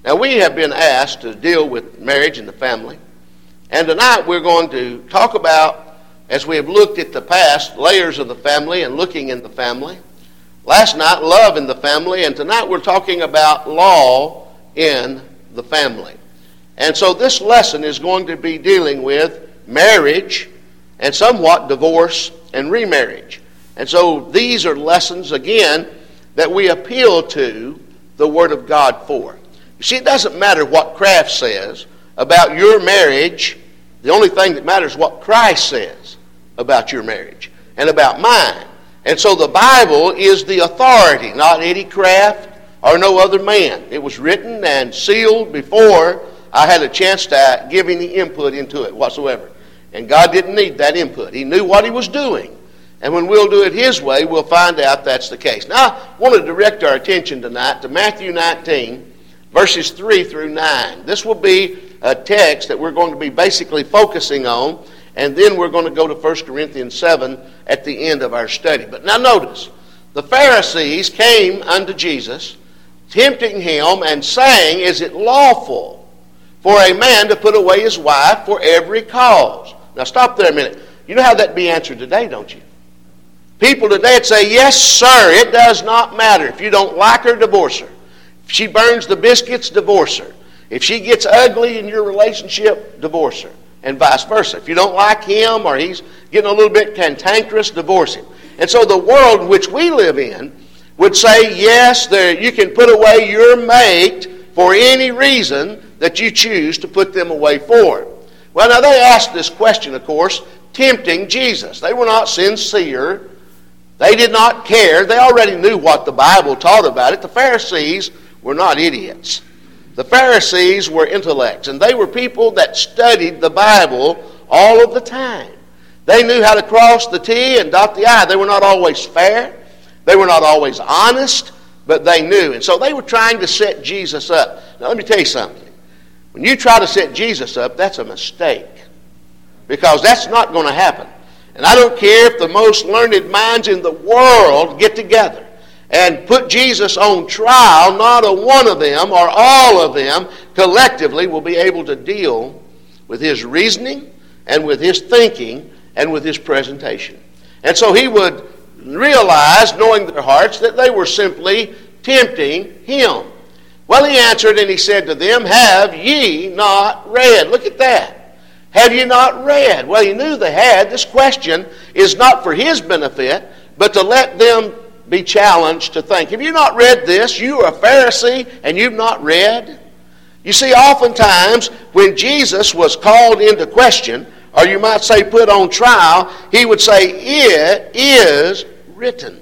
Now, we have been asked to deal with marriage and the family. And tonight we're going to talk about, as we have looked at the past, layers of the family and looking in the family. Last night, love in the family. And tonight we're talking about law in the family. And so this lesson is going to be dealing with marriage and somewhat divorce and remarriage. And so these are lessons, again, that we appeal to the Word of God for. You see, it doesn't matter what Kraft says about your marriage. The only thing that matters is what Christ says about your marriage and about mine. And so the Bible is the authority, not Eddie Kraft or no other man. It was written and sealed before I had a chance to give any input into it whatsoever. And God didn't need that input. He knew what He was doing. And when we'll do it His way, we'll find out that's the case. Now, I want to direct our attention tonight to Matthew 19, verses 3 through 9. This will be a text that we're going to be basically focusing on, and then we're going to go to 1 Corinthians 7 at the end of our study. But now notice, the Pharisees came unto Jesus, tempting Him and saying, Is it lawful for a man to put away his wife for every cause? Now stop there a minute. You know how that'd be answered today, don't you? People today would say, yes, sir, it does not matter. If you don't like her, divorce her. If she burns the biscuits, divorce her. If she gets ugly in your relationship, divorce her. And vice versa. If you don't like him or he's getting a little bit cantankerous, divorce him. And so the world in which we live in would say, yes, you can put away your mate for any reason that you choose to put them away for. Well, now they asked this question, of course, tempting Jesus. They were not sincere. They did not care. They already knew what the Bible taught about it. The Pharisees were not idiots. The Pharisees were intellects, and they were people that studied the Bible all of the time. They knew how to cross the T and dot the I. They were not always fair. They were not always honest, but they knew. And so they were trying to set Jesus up. Now let me tell you something. When you try to set Jesus up, that's a mistake, because that's not going to happen. And I don't care if the most learned minds in the world get together and put Jesus on trial, not a one of them or all of them collectively will be able to deal with His reasoning and with His thinking and with His presentation. And so He would realize, knowing their hearts, that they were simply tempting Him. Well, He answered and He said to them, Have ye not read? Look at that. Have you not read? Well, He knew they had. This question is not for His benefit, but to let them be challenged to think. Have you not read this? You are a Pharisee and you've not read? You see, oftentimes when Jesus was called into question, or you might say put on trial, He would say, It is written.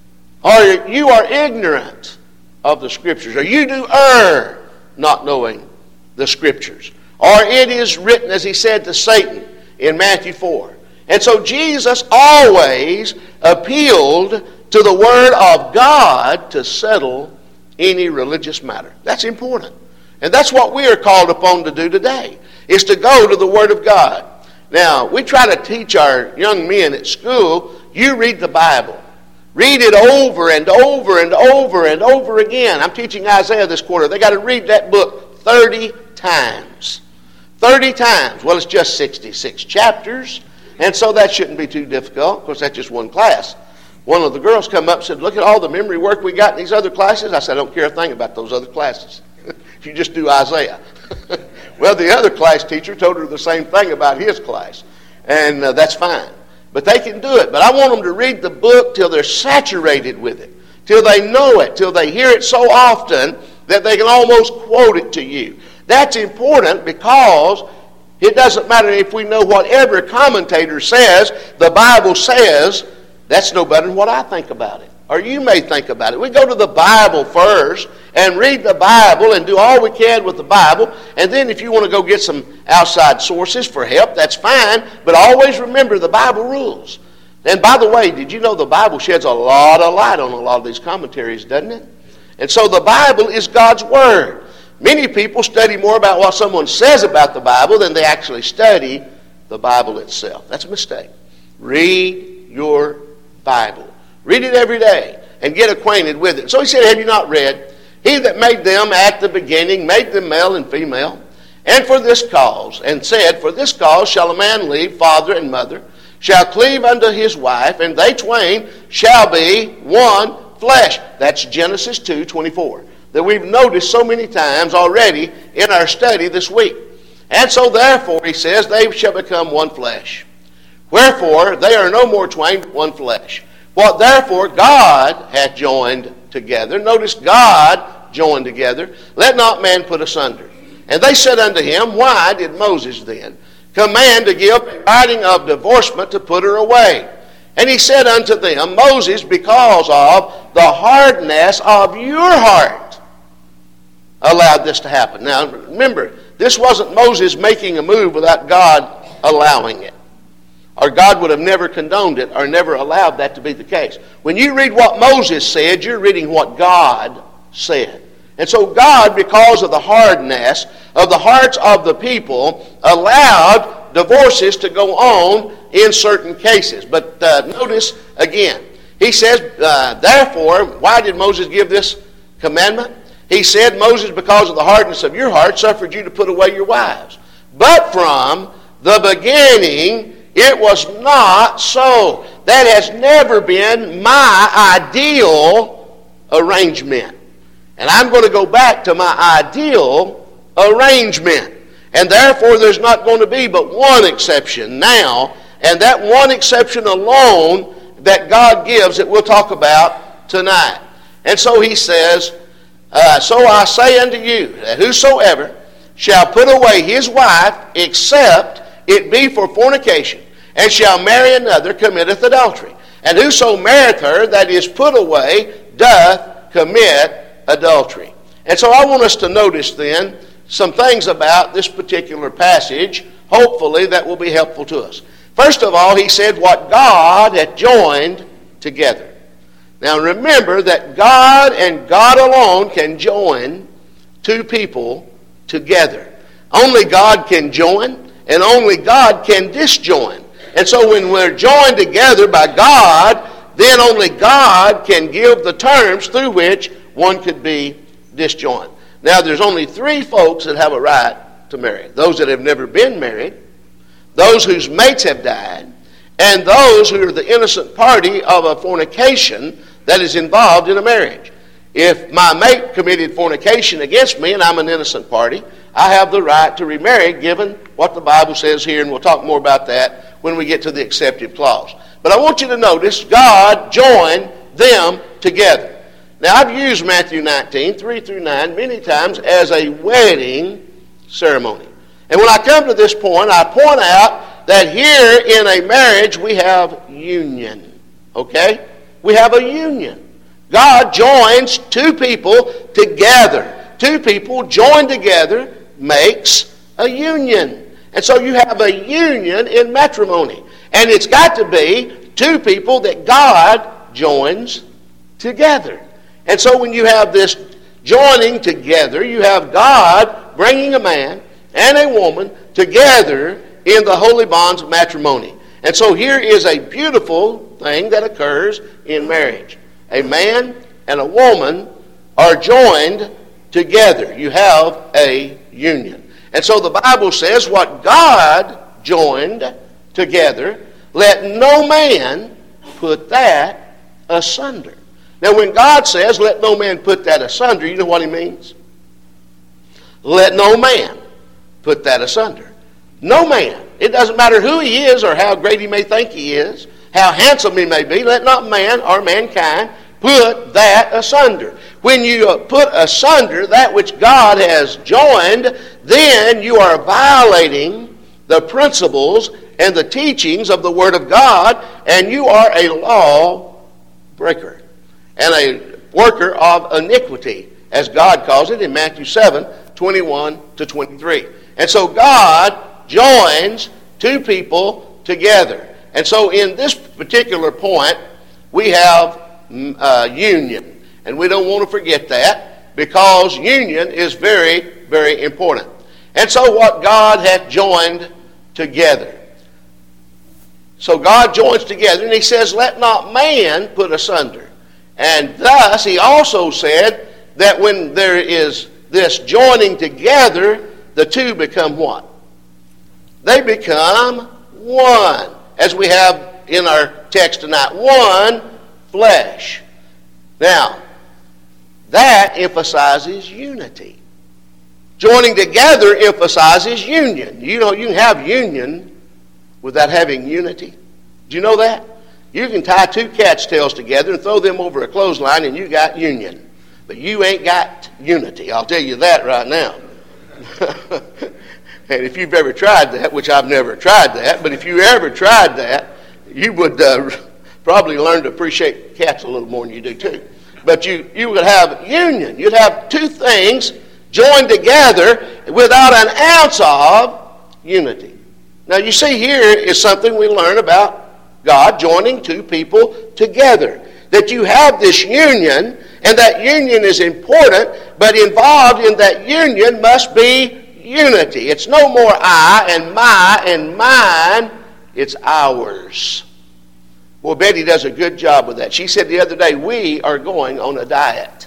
Or you are ignorant of the Scriptures. Or you do err not knowing the Scriptures. Or it is written, as He said to Satan in Matthew 4. And so Jesus always appealed to the Word of God to settle any religious matter. That's important. And that's what we are called upon to do today, is to go to the Word of God. Now, we try to teach our young men at school, you read the Bible. Read it over and over and over and over again. I'm teaching Isaiah this quarter. They got to read that book 30 times. 30 times. Well, it's just 66 chapters, and so that shouldn't be too difficult. Of course, that's just one class. One of the girls come up and said, Look at all the memory work we got in these other classes. I said, I don't care a thing about those other classes. If you just do Isaiah. Well, the other class teacher told her the same thing about his class, and that's fine. But they can do it. But I want them to read the book till they're saturated with it, till they know it, till they hear it so often that they can almost quote it to you. That's important, because it doesn't matter if we know what every commentator says. The Bible says that's no better than what I think about it, or you may think about it. We go to the Bible first and read the Bible and do all we can with the Bible. And then if you want to go get some outside sources for help, that's fine. But always remember the Bible rules. And by the way, did you know the Bible sheds a lot of light on a lot of these commentaries, doesn't it? And so the Bible is God's Word. Many people study more about what someone says about the Bible than they actually study the Bible itself. That's a mistake. Read your Bible. Read it every day and get acquainted with it. So he said, have you not read? He that made them at the beginning made them male and female. And for this cause, and said, For this cause shall a man leave father and mother, shall cleave unto his wife, and they twain shall be one flesh. That's Genesis 2:24, that we've noticed so many times already in our study this week. And so therefore, he says, they shall become one flesh. Wherefore, they are no more twain, but one flesh. What therefore God hath joined together, notice God joined together, let not man put asunder. And they said unto him, Why did Moses then command to give a writing of divorcement to put her away? And he said unto them, Moses, because of the hardness of your heart, allowed this to happen. Now remember, this wasn't Moses making a move without God allowing it. Or God would have never condoned it or never allowed that to be the case. When you read what Moses said, you're reading what God said. And so God, because of the hardness of the hearts of the people, allowed divorces to go on in certain cases. But notice again, he says, therefore, why did Moses give this commandment? He said, Moses, because of the hardness of your heart, suffered you to put away your wives. But from the beginning, it was not so. That has never been my ideal arrangement. And I'm going to go back to my ideal arrangement. And therefore, there's not going to be but one exception now. And that one exception alone that God gives that we'll talk about tonight. And so he says, So I say unto you, that whosoever shall put away his wife, except it be for fornication, and shall marry another, committeth adultery. And whoso marrieth her that is put away, doth commit adultery. And so I want us to notice then some things about this particular passage, hopefully that will be helpful to us. First of all, he said what God hath joined together. Now remember that God and God alone can join two people together. Only God can join, and only God can disjoin. And so when we're joined together by God, then only God can give the terms through which one could be disjoined. Now there's only three folks that have a right to marry. Those that have never been married, those whose mates have died, and those who are the innocent party of a fornication that is involved in a marriage. If my mate committed fornication against me and I'm an innocent party, I have the right to remarry given what the Bible says here, and we'll talk more about that when we get to the acceptive clause. But I want you to notice God joined them together. Now I've used Matthew 19, 3 through 9 many times as a wedding ceremony. And when I come to this point, I point out that here in a marriage we have union. Okay? We have a union. God joins two people together. Two people joined together makes a union. And so you have a union in matrimony. And it's got to be two people that God joins together. And so when you have this joining together, you have God bringing a man and a woman together in the holy bonds of matrimony. And so here is a beautiful thing that occurs in marriage. A man and a woman are joined together. You have a union. And so the Bible says what God joined together, let no man put that asunder. Now when God says let no man put that asunder, you know what he means? Let no man put that asunder. No man. It doesn't matter who he is or how great he may think he is, how handsome he may be, let not man or mankind put that asunder. When you put asunder that which God has joined, then you are violating the principles and the teachings of the Word of God, and you are a law breaker and a worker of iniquity, as God calls it in Matthew 7, 21 to 23. And so God joins two people together. And so in this particular point, we have union. And we don't want to forget that, because union is very, very important. And so what God hath joined together. So God joins together, and he says, let not man put asunder. And thus he also said that when there is this joining together, the two become what? They become one. As we have in our text tonight, one flesh. Now, that emphasizes unity. Joining together emphasizes union. You know, you can have union without having unity. Do you know that? You can tie two cat's tails together and throw them over a clothesline and you got union. But you ain't got unity. I'll tell you that right now. And if you've ever tried that, which I've never tried that, but if you ever tried that, you would probably learn to appreciate cats a little more than you do too. But you would have union. You'd have two things joined together without an ounce of unity. Now you see, here is something we learn about God joining two people together. That you have this union, and that union is important, but involved in that union must be unity. It's no more I and my and mine. It's ours. Well, Betty does a good job with that. She said the other day, we are going on a diet.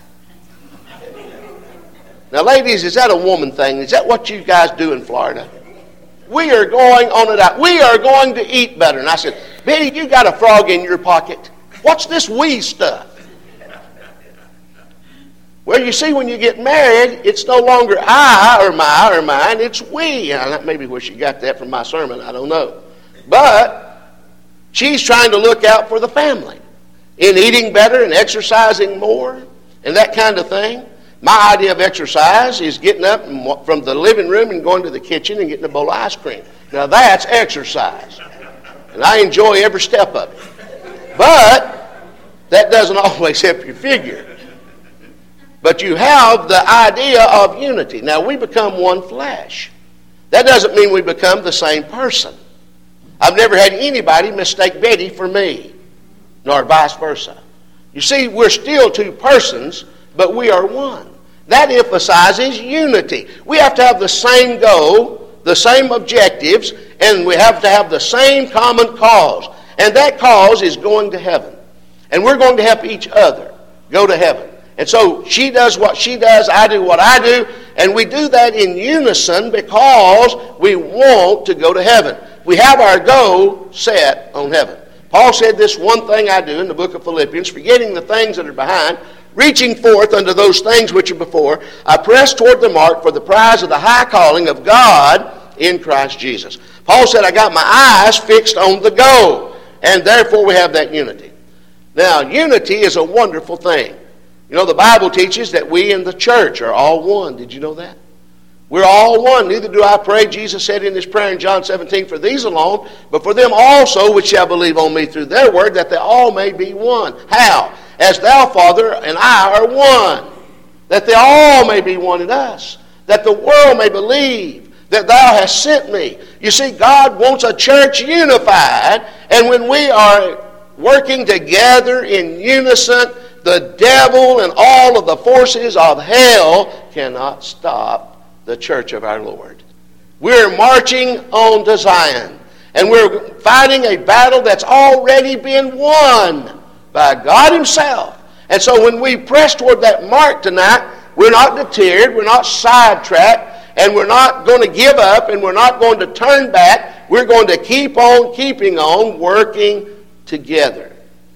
Now, ladies, is that a woman thing? Is that what you guys do in Florida? We are going on a diet. We are going to eat better. And I said, Betty, you got a frog in your pocket. What's this we stuff? Well, you see, when you get married, it's no longer I or my or mine. It's we. Now, that may be where she got that from my sermon. I don't know. But she's trying to look out for the family in eating better and exercising more and that kind of thing. My idea of exercise is getting up from the living room and going to the kitchen and getting a bowl of ice cream. Now that's exercise. And I enjoy every step of it. But that doesn't always help your figure. But you have the idea of unity. Now we become one flesh. That doesn't mean we become the same person. I've never had anybody mistake Betty for me, nor vice versa. You see, we're still two persons, but we are one. That emphasizes unity. We have to have the same goal, the same objectives, and we have to have the same common cause. And that cause is going to heaven. And we're going to help each other go to heaven. And so she does what she does, I do what I do, and we do that in unison because we want to go to heaven. We have our goal set on heaven. Paul said, this one thing I do in the book of Philippians, forgetting the things that are behind, reaching forth unto those things which are before, I press toward the mark for the prize of the high calling of God in Christ Jesus. Paul said, I got my eyes fixed on the goal, and therefore we have that unity. Now, unity is a wonderful thing. You know, the Bible teaches that we in the church are all one. Did you know that? We're all one. Neither do I pray, Jesus said in his prayer in John 17, for these alone, but for them also which shall believe on me through their word, that they all may be one. How? As thou, Father, and I are one. That they all may be one in us. That the world may believe that thou hast sent me. You see, God wants a church unified, and when we are working together in unison, the devil and all of the forces of hell cannot stop the church of our Lord. We're marching on to Zion, and we're fighting a battle that's already been won by God himself. And so when we press toward that mark tonight, we're not deterred, we're not sidetracked, and we're not going to give up, and we're not going to turn back. We're going to keep on keeping on working together.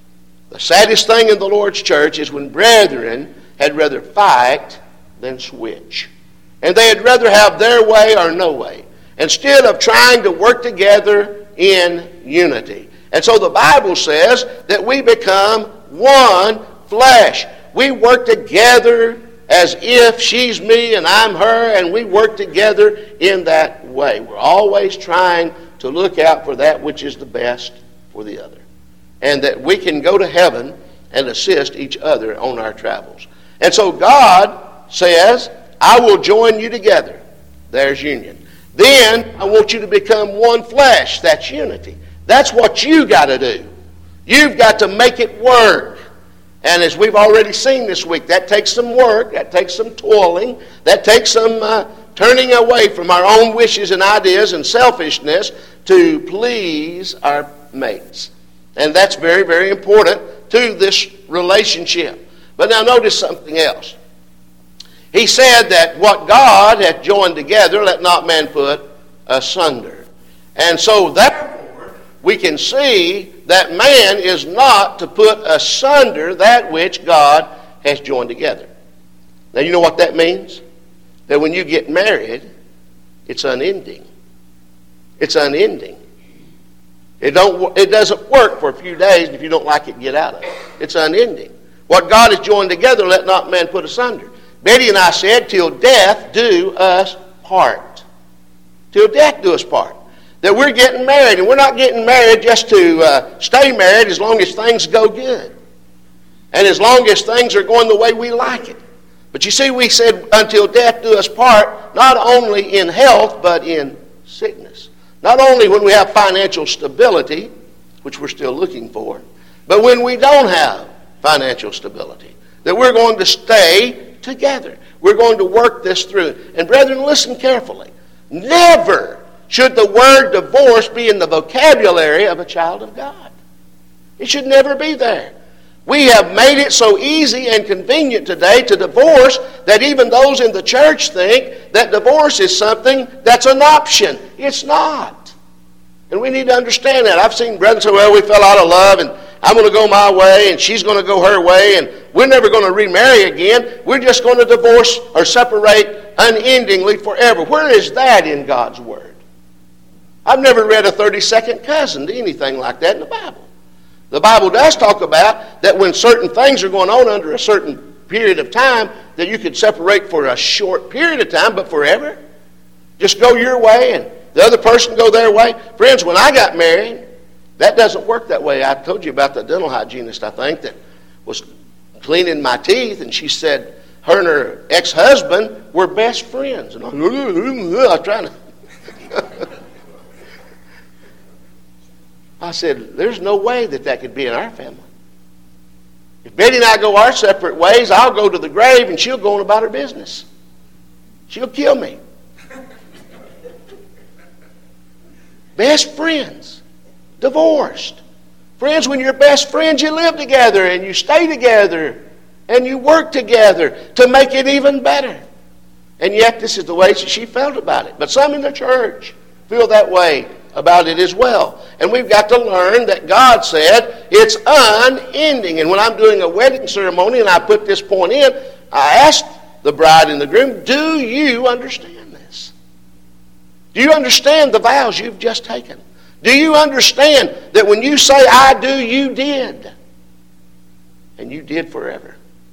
The saddest thing in the Lord's church is when brethren had rather fight than switch. And they'd rather have their way or no way, instead of trying to work together in unity. And so the Bible says that we become one flesh. We work together as if she's me and I'm her, and we work together in that way. We're always trying to look out for that which is the best for the other. And that we can go to heaven and assist each other on our travels. And so God says, I will join you together. There's union. Then I want you to become one flesh. That's unity. That's what you got to do. You've got to make it work. And as we've already seen this week, that takes some work. That takes some toiling. That takes some turning away from our own wishes and ideas and selfishness to please our mates. And that's very, very important to this relationship. But now notice something else. He said that what God hath joined together, let not man put asunder. And so therefore, we can see that man is not to put asunder that which God has joined together. Now you know what that means? That when you get married, it's unending. It's unending. It doesn't work for a few days, and if you don't like it, get out of it. It's unending. What God has joined together, let not man put asunder. Betty and I said, till death do us part. Till death do us part. That we're getting married, and we're not getting married just to stay married as long as things go good. And as long as things are going the way we like it. But you see, we said, until death do us part, not only in health, but in sickness. Not only when we have financial stability, which we're still looking for, but when we don't have financial stability, that we're going to stay together. We're going to work this through. And brethren, listen carefully. Never should the word divorce be in the vocabulary of a child of God. It should never be there. We have made it so easy and convenient today to divorce that even those in the church think that divorce is something that's an option. It's not. And we need to understand that. I've seen brethren say, well, we fell out of love and I'm going to go my way and she's going to go her way and we're never going to remarry again. We're just going to divorce or separate unendingly forever. Where is that in God's Word? I've never read a 32nd cousin to anything like that in the Bible. The Bible does talk about that when certain things are going on under a certain period of time, that you could separate for a short period of time, but forever. Just go your way and the other person go their way. Friends, when I got married, that doesn't work that way. I told you about the dental hygienist, I think, that was cleaning my teeth, and she said her and her ex-husband were best friends. And I was trying to... I said, there's no way that could be in our family. If Betty and I go our separate ways, I'll go to the grave and she'll go on about her business. She'll kill me. Best friends, divorced. Friends, when you're best friends, you live together and you stay together and you work together to make it even better. And yet this is the way she felt about it. But some in the church feel that way about it as well. And we've got to learn that God said it's unending. And when I'm doing a wedding ceremony and I put this point in, I asked the bride and the groom, do you understand this? Do you understand the vows you've just taken? Do you understand that when you say I do, you did? And you did forever.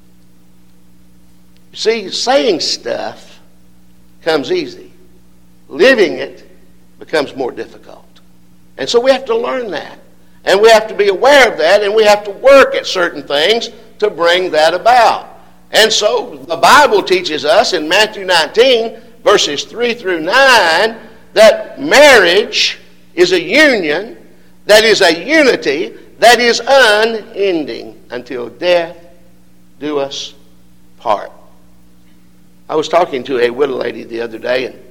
You see, saying stuff comes easy. Living it becomes more difficult. And so we have to learn that. And we have to be aware of that, and we have to work at certain things to bring that about. And so the Bible teaches us in Matthew 19, verses 3 through 9, that marriage is a union, that is a unity, that is unending until death do us part. I was talking to a widow lady the other day, and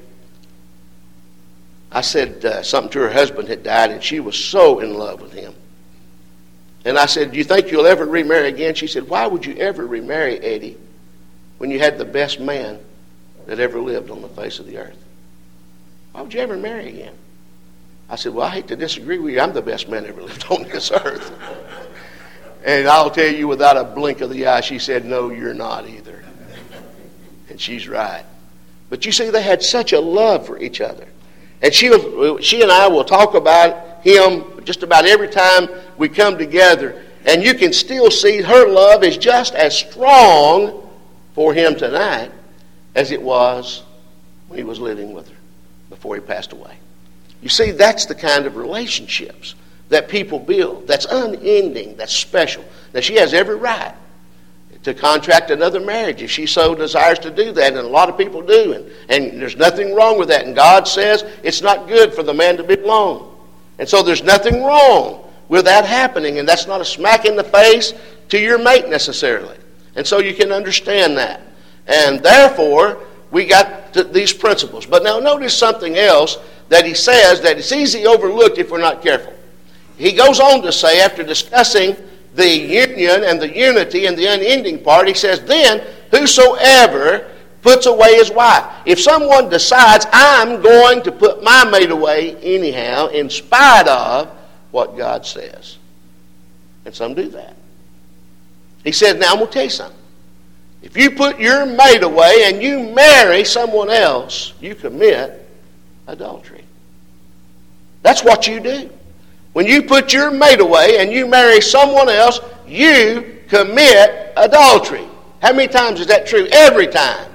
I said something to her husband had died, and she was so in love with him. And I said, do you think you'll ever remarry again? She said, why would you ever remarry, Eddie, when you had the best man that ever lived on the face of the earth? Why would you ever marry again? I said, well, I hate to disagree with you. I'm the best man ever lived on this earth. And I'll tell you without a blink of the eye, she said, no, you're not either. And she's right. But you see, they had such a love for each other. And she and I will talk about him just about every time we come together. And you can still see her love is just as strong for him tonight as it was when he was living with her before he passed away. You see, that's the kind of relationships that people build. That's unending. That's special. Now, she has every right to contract another marriage if she so desires to do that, and a lot of people do, and there's nothing wrong with that. And God says it's not good for the man to be alone. And so there's nothing wrong with that happening, and that's not a smack in the face to your mate necessarily. And so you can understand that. And therefore, we got these principles. But now notice something else that he says that it's easily overlooked if we're not careful. He goes on to say, after discussing the union and the unity and the unending part, he says, then whosoever puts away his wife. If someone decides, I'm going to put my mate away anyhow, in spite of what God says. And some do that. He said, now I'm going to tell you something. If you put your mate away and you marry someone else, you commit adultery. That's what you do. When you put your mate away and you marry someone else, you commit adultery. How many times is that true? Every time.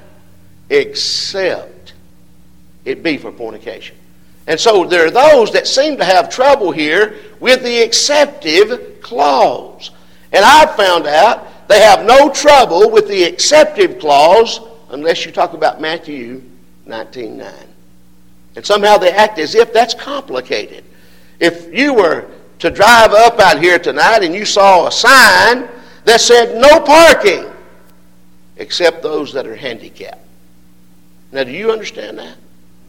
Except it be for fornication. And so there are those that seem to have trouble here with the exceptive clause. And I've found out they have no trouble with the exceptive clause unless you talk about Matthew 19:9. And somehow they act as if that's complicated. If you were to drive up out here tonight and you saw a sign that said no parking except those that are handicapped. Now, do you understand that?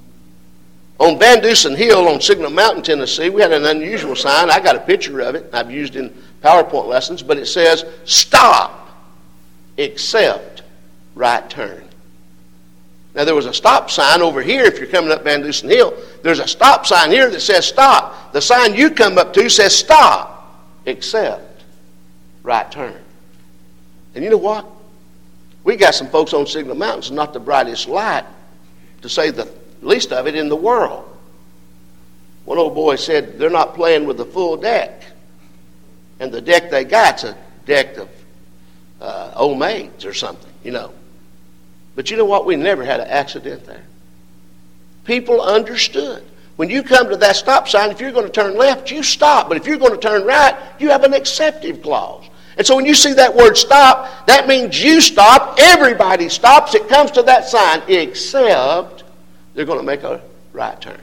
On Van Dusen Hill on Signal Mountain, Tennessee, we had an unusual sign. I got a picture of it. I've used in PowerPoint lessons, but it says, stop, except right turn. Now, there was a stop sign over here if you're coming up Van Dusen Hill. There's a stop sign here that says stop. The sign you come up to says stop, except right turn. And you know what? We got some folks on Signal Mountains, not the brightest light, to say the least of it, in the world. One old boy said they're not playing with the full deck. And the deck they got's a deck of old maids or something, you know. But you know what? We never had an accident there. People understood. When you come to that stop sign, if you're going to turn left, you stop. But if you're going to turn right, you have an exceptive clause. And so when you see that word stop, that means you stop. Everybody stops. It comes to that sign, except they're going to make a right turn.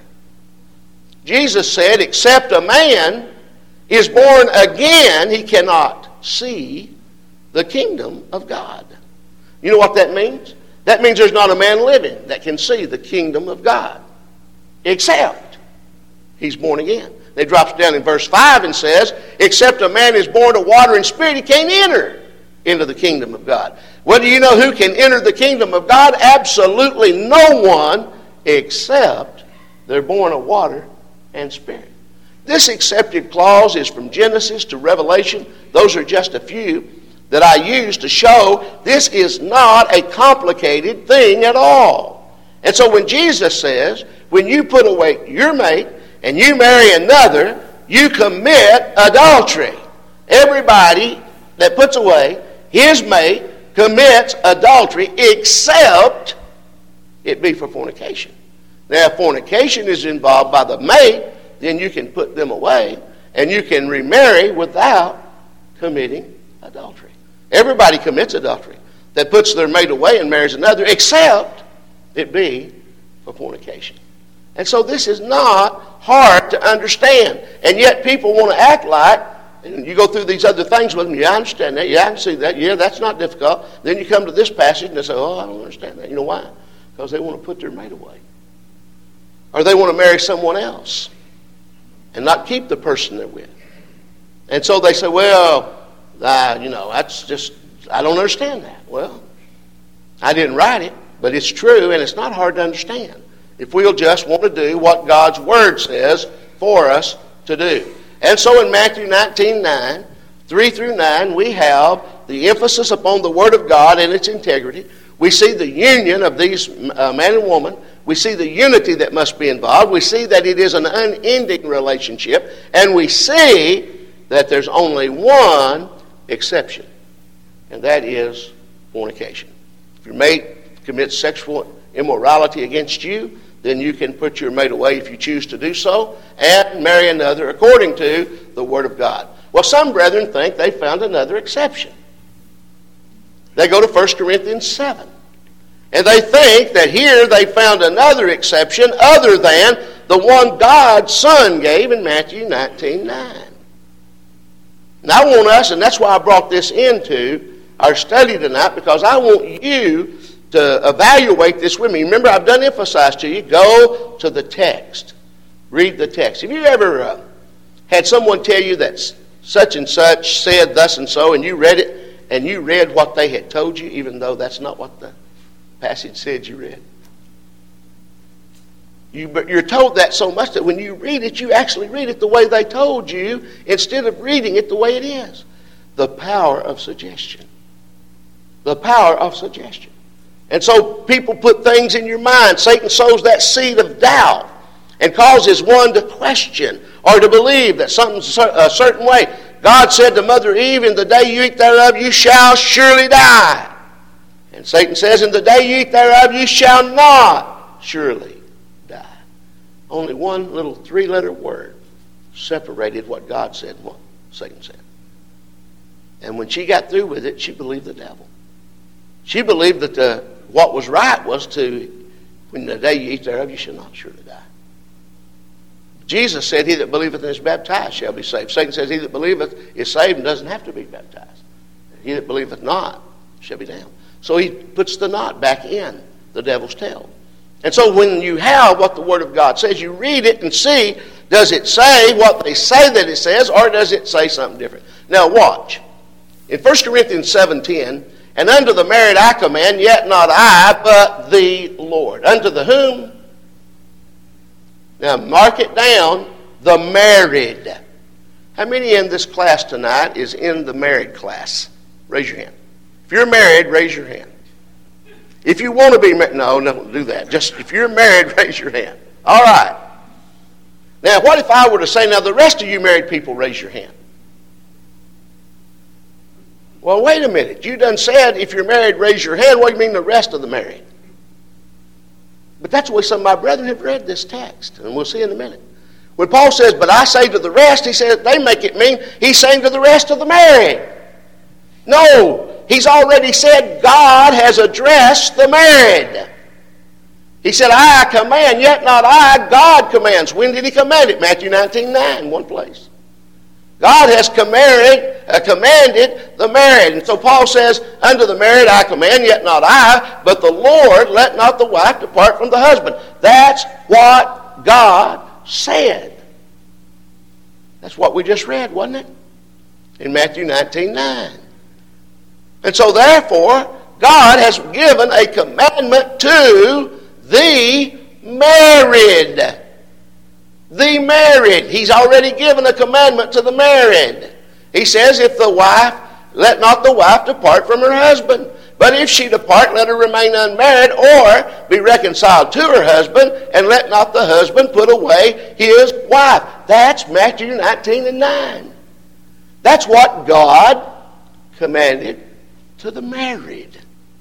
Jesus said, except a man is born again, he cannot see the kingdom of God. You know what that means? That means there's not a man living that can see the kingdom of God, except he's born again. It drops down in verse 5 and says, except a man is born of water and spirit, he can't enter into the kingdom of God. Well, do you know who can enter the kingdom of God? Absolutely no one, except they're born of water and spirit. This exceptive clause is from Genesis to Revelation. Those are just a few that I use to show this is not a complicated thing at all. And so when Jesus says, when you put away your mate and you marry another, you commit adultery. Everybody that puts away his mate commits adultery, except it be for fornication. Now, if fornication is involved by the mate, then you can put them away and you can remarry without committing adultery. Everybody commits adultery that puts their mate away and marries another, except it be for fornication. And so this is not hard to understand. And yet people want to act like, and you go through these other things with them, yeah, I understand that, yeah, I can see that, yeah, that's not difficult. Then you come to this passage and they say, oh, I don't understand that. You know why? Because they want to put their mate away. Or they want to marry someone else and not keep the person they're with. And so they say, well, that's just, I don't understand that. Well, I didn't write it, but it's true, and it's not hard to understand if we'll just want to do what God's Word says for us to do. And so in Matthew 19:9, 3 through 9, we have the emphasis upon the Word of God and its integrity. We see the union of these man and woman. We see the unity that must be involved. We see that it is an unending relationship. And we see that there's only one exception, and that is fornication. If your mate commits sexual immorality against you, then you can put your mate away if you choose to do so and marry another according to the Word of God. Well, some brethren think they found another exception. They go to 1 Corinthians 7. And they think that here they found another exception other than the one God's Son gave in Matthew 19:9. And I want us, and that's why I brought this into our study tonight, because I want you to evaluate this with me. Remember, I've done emphasize to you, go to the text. Read the text. Have you ever had someone tell you that such and such said thus and so, and you read it, and you read what they had told you, even though that's not what the passage said you read? You're told that so much that when you read it, you actually read it the way they told you instead of reading it the way it is. The power of suggestion. The power of suggestion. And so people put things in your mind. Satan sows that seed of doubt and causes one to question or to believe that something's a certain way. God said to Mother Eve, in the day you eat thereof, you shall surely die. And Satan says, in the day you eat thereof, you shall not surely die. Only one little three-letter word separated what God said and what Satan said. And when she got through with it, she believed the devil. She believed that what was right was to, when the day you eat thereof, you shall not surely die. Jesus said, he that believeth and is baptized shall be saved. Satan says, he that believeth is saved and doesn't have to be baptized. He that believeth not shall be damned. So he puts the not back in the devil's tail. And so when you have what the Word of God says, you read it and see, does it say what they say that it says, or does it say something different? Now watch. In 1 Corinthians 7:10, and unto the married I command, yet not I, but the Lord. Unto the whom? Now mark it down, the married. How many in this class tonight is in the married class? Raise your hand. If you're married, raise your hand. If you want to be married, no, don't do that. Just if you're married, raise your hand. All right. Now, what if I were to say, now the rest of you married people, raise your hand? Well, wait a minute. You done said if you're married, raise your hand. What do you mean the rest of the married? But that's the way some of my brethren have read this text, and we'll see in a minute. When Paul says, but I say to the rest, he says, they make it mean he's saying to the rest of the married. No, he's already said God has addressed the married. He said, I command, yet not I, God commands. When did he command it? Matthew 19:9, one place. God has commanded the married. And so Paul says, unto the married I command, yet not I, but the Lord, let not the wife depart from the husband. That's what God said. That's what we just read, wasn't it? In Matthew 19:9. And so therefore, God has given a commandment to the married. The married. He's already given a commandment to the married. He says, if the wife, let not the wife depart from her husband. But if she depart, let her remain unmarried, or be reconciled to her husband, and let not the husband put away his wife. That's Matthew 19:9. That's what God commanded to the married.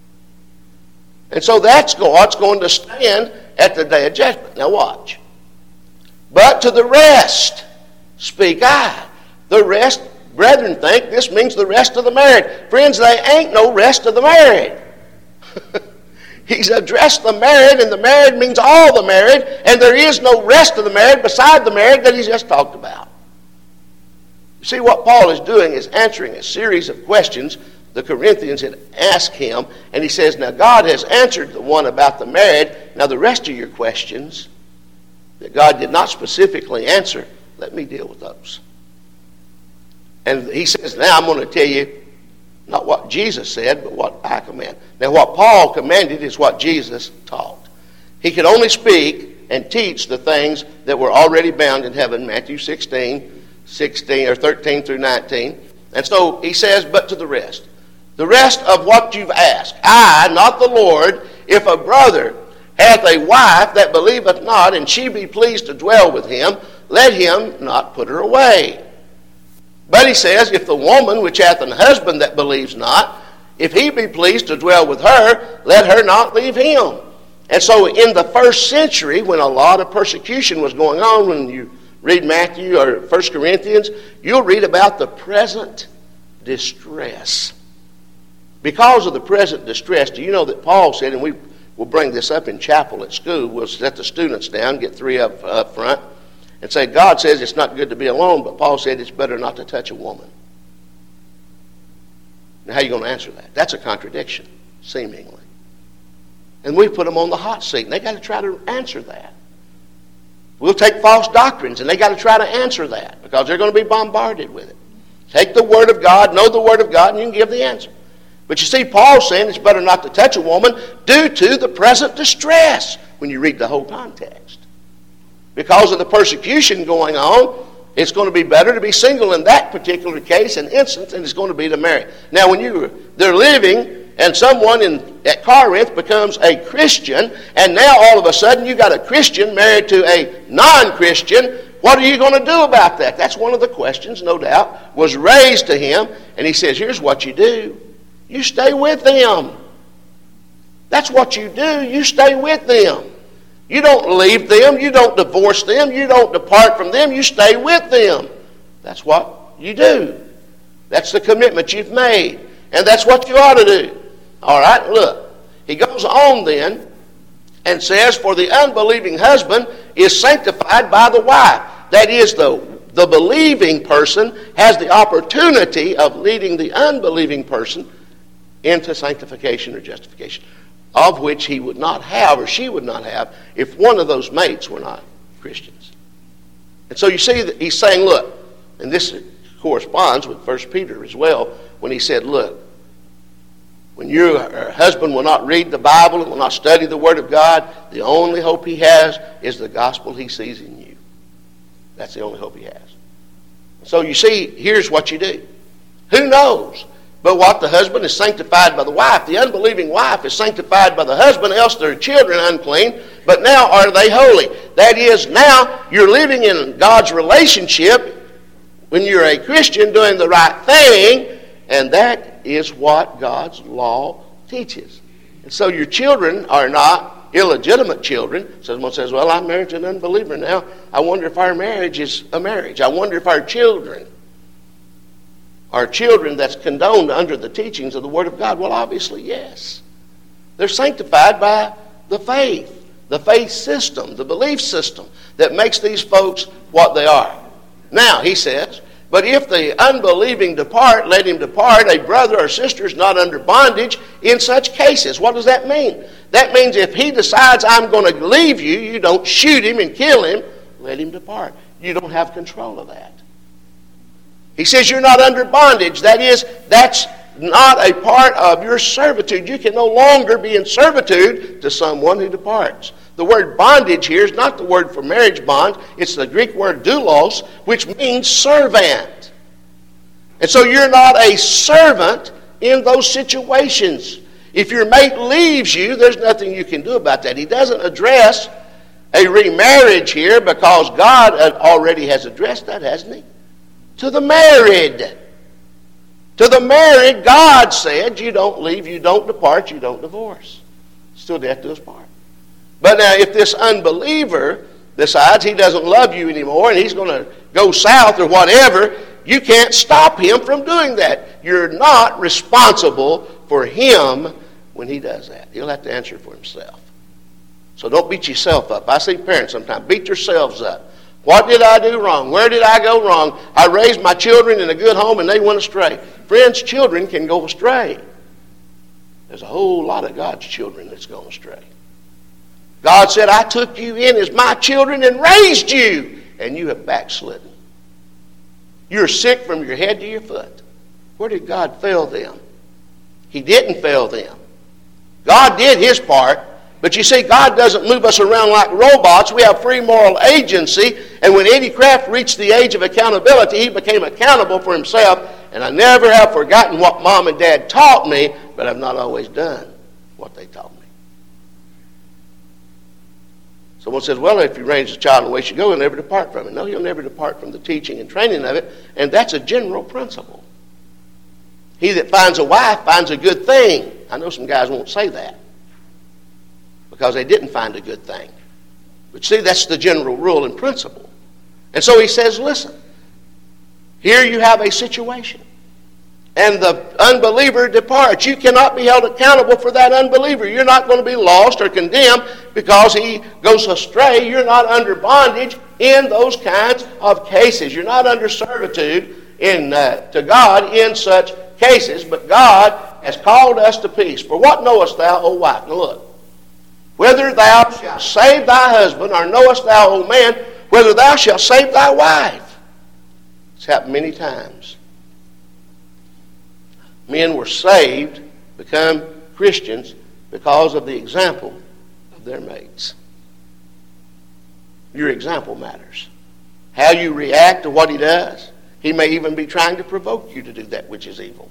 And so that's what's going to stand at the day of judgment. Now watch. But to the rest speak I. The rest, brethren, think this means the rest of the married. Friends, there ain't no rest of the married. He's addressed the married, and the married means all the married, and there is no rest of the married beside the married that he's just talked about. You see, what Paul is doing is answering a series of questions the Corinthians had asked him, and he says, now God has answered the one about the married. Now the rest of your questions that God did not specifically answer, let me deal with those. And he says, now I'm going to tell you not what Jesus said, but what I command. Now what Paul commanded is what Jesus taught. He could only speak and teach the things that were already bound in heaven, Matthew 16 or 13 through 19. And so he says, but to the rest. The rest of what you've asked. I, not the Lord, if a brother hath a wife that believeth not, and she be pleased to dwell with him, let him not put her away. But he says, if the woman which hath an husband that believes not, if he be pleased to dwell with her, let her not leave him. And so in the first century, when a lot of persecution was going on, when you read Matthew or 1 Corinthians, you'll read about the present distress. Because of the present distress, do you know that Paul said, and we'll bring this up in chapel at school, we'll set the students down, get three up front, and say, God says it's not good to be alone, but Paul said it's better not to touch a woman. Now, how are you going to answer that? That's a contradiction, seemingly. And we put them on the hot seat, and they got to try to answer that. We'll take false doctrines, and they got to try to answer that, because they're going to be bombarded with it. Take the Word of God, know the Word of God, and you can give the answer. But you see, Paul's saying it's better not to touch a woman due to the present distress when you read the whole context. Because of the persecution going on, it's going to be better to be single in that particular case and instance than it's going to be to marry. Now, when they're living and someone at Corinth becomes a Christian, and now all of a sudden you got a Christian married to a non-Christian, what are you going to do about that? That's one of the questions, no doubt, was raised to him. And he says, here's what you do. You stay with them. That's what you do. You stay with them. You don't leave them. You don't divorce them. You don't depart from them. You stay with them. That's what you do. That's the commitment you've made. And that's what you ought to do. All right, look. He goes on then and says, for the unbelieving husband is sanctified by the wife. That is, the believing person has the opportunity of leading the unbelieving person into sanctification or justification, of which he would not have or she would not have if one of those mates were not Christians. And so you see that he's saying, look, and this corresponds with 1 Peter as well, when he said, look, when your husband will not read the Bible and will not study the Word of God, the only hope he has is the gospel he sees in you. That's the only hope he has. So you see, here's what you do. Who knows? But what the husband is sanctified by the wife. The unbelieving wife is sanctified by the husband, else their children unclean. But now are they holy? That is, now you're living in God's relationship when you're a Christian doing the right thing, and that is what God's law teaches. And so your children are not illegitimate children. Someone says, well, I'm married to an unbeliever now. I wonder if our marriage is a marriage. I wonder if our children are children that's condoned under the teachings of the Word of God. Well, obviously, yes. They're sanctified by the faith system, the belief system that makes these folks what they are. Now, he says, but if the unbelieving depart, let him depart. A brother or sister is not under bondage in such cases. What does that mean? That means if he decides, I'm going to leave you, you don't shoot him and kill him, let him depart. You don't have control of that. He says you're not under bondage. That is, that's not a part of your servitude. You can no longer be in servitude to someone who departs. The word bondage here is not the word for marriage bond. It's the Greek word doulos, which means servant. And so you're not a servant in those situations. If your mate leaves you, there's nothing you can do about that. He doesn't address a remarriage here because God already has addressed that, hasn't he? To the married. To the married, God said, you don't leave, you don't depart, you don't divorce. Still death do us part. But now, if this unbeliever decides he doesn't love you anymore and he's going to go south or whatever, you can't stop him from doing that. You're not responsible for him when he does that. He'll have to answer for himself. So don't beat yourself up. I see parents sometimes beat yourselves up. What did I do wrong? Where did I go wrong? I raised my children in a good home and they went astray. Friends, children can go astray. There's a whole lot of God's children that's gone astray. God said, I took you in as my children and raised you, and you have backslidden. You're sick from your head to your foot. Where did God fail them? He didn't fail them. God did his part, but you see, God doesn't move us around like robots. We have free moral agency, and when Eddie Kraft reached the age of accountability, he became accountable for himself, and I never have forgotten what Mom and Dad taught me, but I've not always done what they taught me. Someone says, well, if you raise a child in the way he should go, he'll never depart from it. No, he'll never depart from the teaching and training of it, and that's a general principle. He that finds a wife finds a good thing. I know some guys won't say that because they didn't find a good thing. But see, that's the general rule and principle. And so he says, listen, here you have a situation. And the unbeliever departs. You cannot be held accountable for that unbeliever. You're not going to be lost or condemned because he goes astray. You're not under bondage in those kinds of cases. You're not under servitude to God in such cases. But God has called us to peace. For what knowest thou, O wife? Now look. Whether thou shalt save thy husband, or knowest thou, O man, whether thou shalt save thy wife. It's happened many times. Men were saved become Christians because of the example of their mates. Your example matters. How you react to what he does. He may even be trying to provoke you to do that which is evil.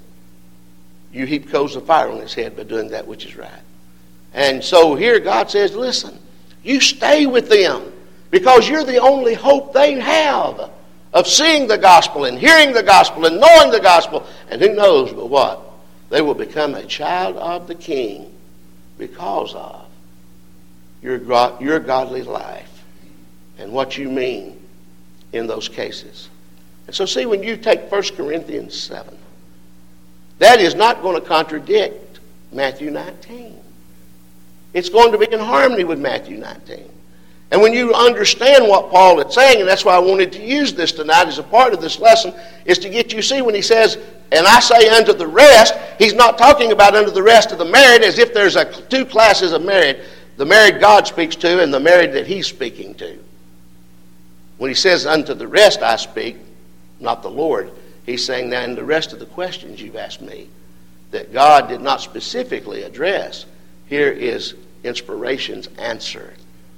You heap coals of fire on his head by doing that which is right. And so here God says, listen, you stay with them because you're the only hope they have of seeing the gospel and hearing the gospel and knowing the gospel. And who knows but what? They will become a child of the King because of your godly life and what you mean in those cases. And so see, when you take 1 Corinthians 7, that is not going to contradict Matthew 19. It's going to be in harmony with Matthew 19. And when you understand what Paul is saying, and that's why I wanted to use this tonight as a part of this lesson, is to get you see when he says, and I say unto the rest, he's not talking about unto the rest of the married as if there's two classes of married. The married God speaks to and the married that he's speaking to. When he says unto the rest I speak, not the Lord, he's saying now in the rest of the questions you've asked me that God did not specifically address, here is inspiration's answer.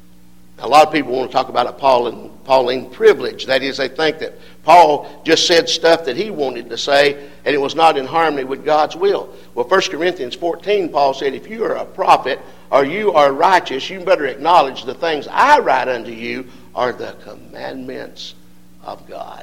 A lot of people want to talk about a Pauline privilege. That is, they think that Paul just said stuff that he wanted to say and it was not in harmony with God's will. Well, 1 Corinthians 14, Paul said, if you are a prophet or you are righteous, you better acknowledge the things I write unto you are the commandments of God.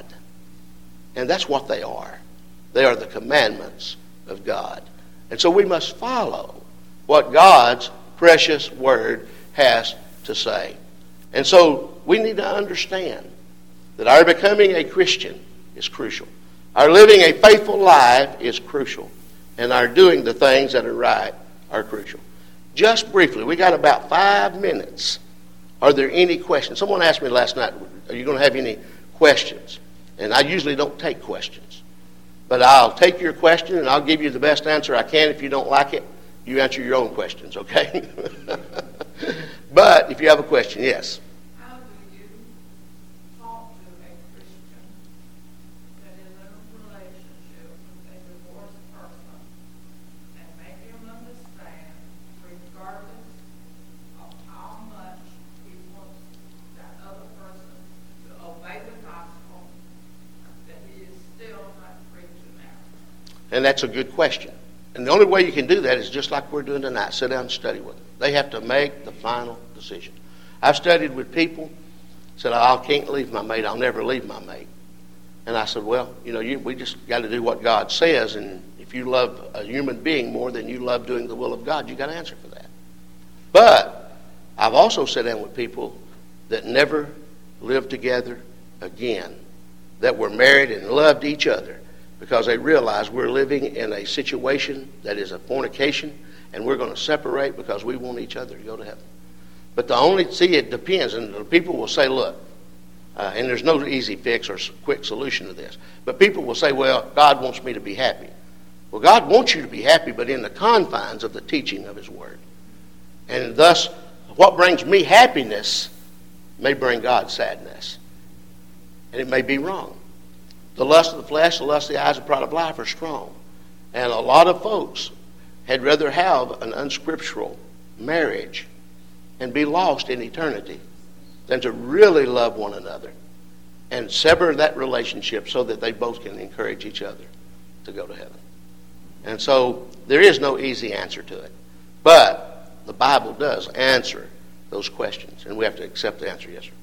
And that's what they are. They are the commandments of God. And so we must follow what God's precious word has to say. And so we need to understand that our becoming a Christian is crucial. Our living a faithful life is crucial. And our doing the things that are right are crucial. Just briefly, we got about 5 minutes. Are there any questions? Someone asked me last night, are you going to have any questions? And I usually don't take questions. But I'll take your question and I'll give you the best answer I can. If you don't like it, you answer your own questions, okay? But if you have a question, yes. How do you talk to a Christian that is in a relationship with a divorced person and make him understand, regardless of how much he wants that other person to obey the gospel, that he is still not free to marry? And that's a good question. And the only way you can do that is just like we're doing tonight. Sit down and study with them. They have to make the final decision. I've studied with people, said, I can't leave my mate. I'll never leave my mate. And I said, well, we just got to do what God says. And if you love a human being more than you love doing the will of God, you got to answer for that. But I've also sat down with people that never lived together again, that were married and loved each other, because they realize we're living in a situation that is a fornication, and we're going to separate because we want each other to go to heaven. But it depends, and the people will say, look, and there's no easy fix or quick solution to this, but people will say, well, God wants me to be happy. Well, God wants you to be happy, but in the confines of the teaching of his word. And thus, what brings me happiness may bring God sadness. And it may be wrong. The lust of the flesh, the lust of the eyes, the pride of life are strong. And a lot of folks had rather have an unscriptural marriage and be lost in eternity than to really love one another and sever that relationship so that they both can encourage each other to go to heaven. And so there is no easy answer to it. But the Bible does answer those questions, and we have to accept the answer, yes, sir.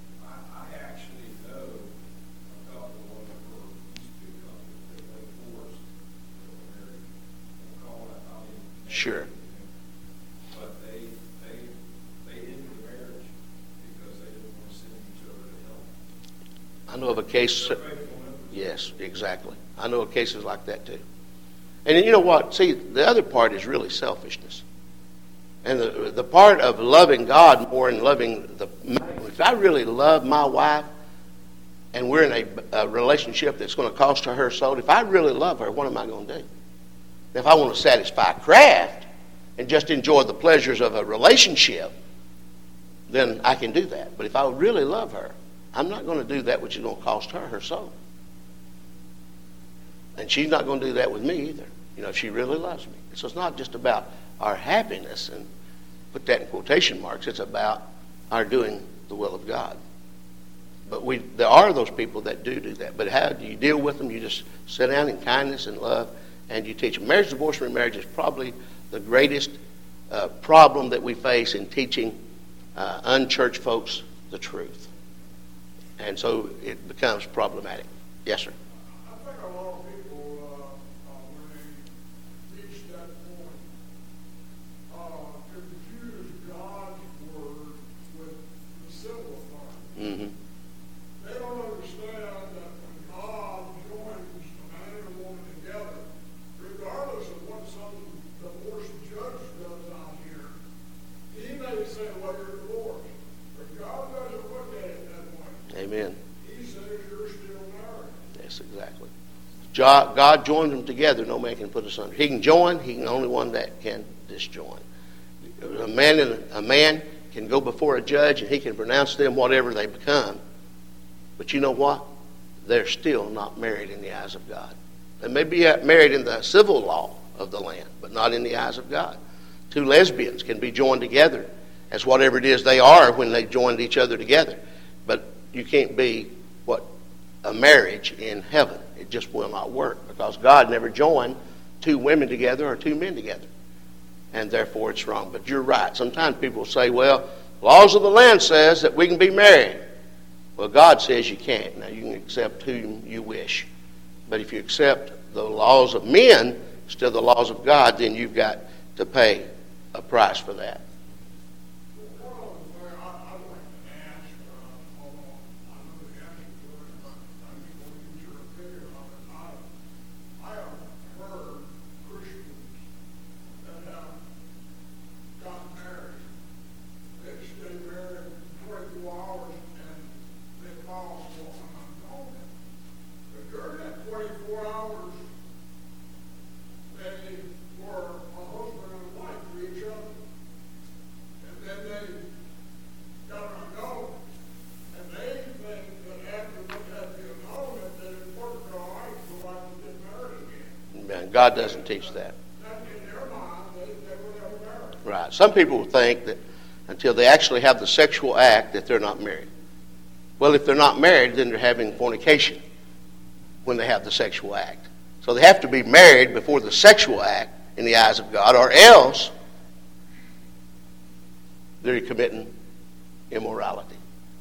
Sure. But they ended the marriage because they didn't want to send each other to hell. I know of a case. Yes, exactly. I know of cases like that too. And you know what? See, the other part is really selfishness. And the part of loving God more than loving if I really love my wife and we're in a relationship that's going to cost her soul, if I really love her, what am I going to do? If I want to satisfy craft and just enjoy the pleasures of a relationship, then I can do that. But if I really love her, I'm not going to do that which is going to cost her soul. And she's not going to do that with me either, if she really loves me. So it's not just about our happiness, and put that in quotation marks. It's about our doing the will of God. But there are those people that do that. But how do you deal with them? You just sit down in kindness and love, and you teach them. Marriage, divorce, and remarriage is probably the greatest problem that we face in teaching unchurched folks the truth. And so it becomes problematic. Yes, sir. I think a lot of people, when they reach that point, confuse God's word with the civil authority. Mm-hmm. They don't understand that when God joins a man and a woman together, regardless of what some divorce judge does out here, he may say, well, you're divorced. But God doesn't look at it that way. Amen. He says you're still married. Yes, exactly. God joined them together. No man can put us under. He can join. He's the only one that can disjoin. A man can go before a judge and he can pronounce them whatever they become. But you know what? They're still not married in the eyes of God. They may be married in the civil law of the land, but not in the eyes of God. Two lesbians can be joined together as whatever it is they are when they joined each other together. But you can't be a marriage in heaven. It just will not work because God never joined two women together or two men together. And therefore it's wrong. But you're right. Sometimes people say, well, laws of the land says that we can be married. Well, God says you can't. Now, you can accept whom you wish. But if you accept the laws of men instead of the laws of God, then you've got to pay a price for that. One of the things I'd like to ask, although I know the answer to it, but I just want to get your opinion on it. I have heard Christians that have gotten married. They stay married 22 hours and they file for an annulment. But during that 24 hours, they were a husband and wife to each other. And then they got an annulment. And they think that after they had the annulment, that it worked their life to like to get married again. Man, God doesn't teach that. That in their mind, they were never married. Right. Some people think that until they actually have the sexual act that they're not married. Well, if they're not married, then they're having fornication when they have the sexual act. So they have to be married before the sexual act in the eyes of God, or else they're committing immorality.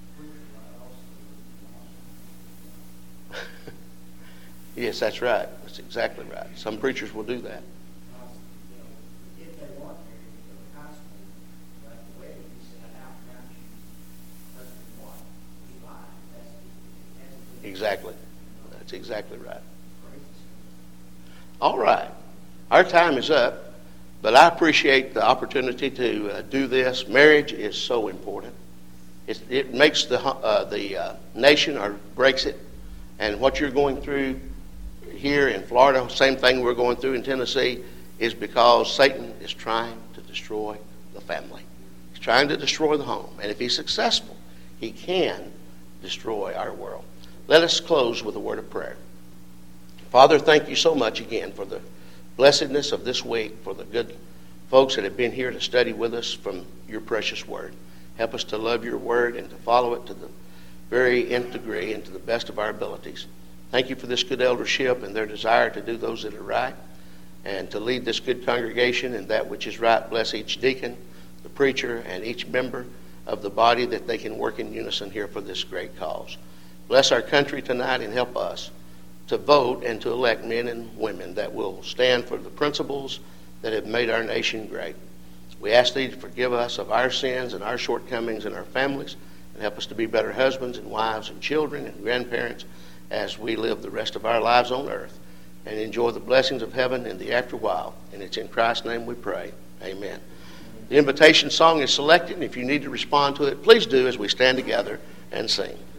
Yes, that's right. That's exactly right. Some preachers will do that. If they want married, they're constantly like the wedding, you said, out match husband and wife. We lie. That's Exactly. That's exactly right. All right. Our time is up, but I appreciate the opportunity to do this. Marriage is so important. It makes the nation or breaks it. And what you're going through here in Florida, same thing we're going through in Tennessee, is because Satan is trying to destroy the family. He's trying to destroy the home. And if he's successful, he can destroy our world. Let us close with a word of prayer. Father, thank you so much again for the blessedness of this week, for the good folks that have been here to study with us from your precious word. Help us to love your word and to follow it to the very nth degree and to the best of our abilities. Thank you for this good eldership and their desire to do those that are right and to lead this good congregation in that which is right. Bless each deacon, the preacher, and each member of the body that they can work in unison here for this great cause. Bless our country tonight and help us to vote and to elect men and women that will stand for the principles that have made our nation great. We ask thee to forgive us of our sins and our shortcomings in our families and help us to be better husbands and wives and children and grandparents as we live the rest of our lives on earth and enjoy the blessings of heaven in the afterwhile. And it's in Christ's name we pray. Amen. The invitation song is selected, and if you need to respond to it, please do as we stand together and sing.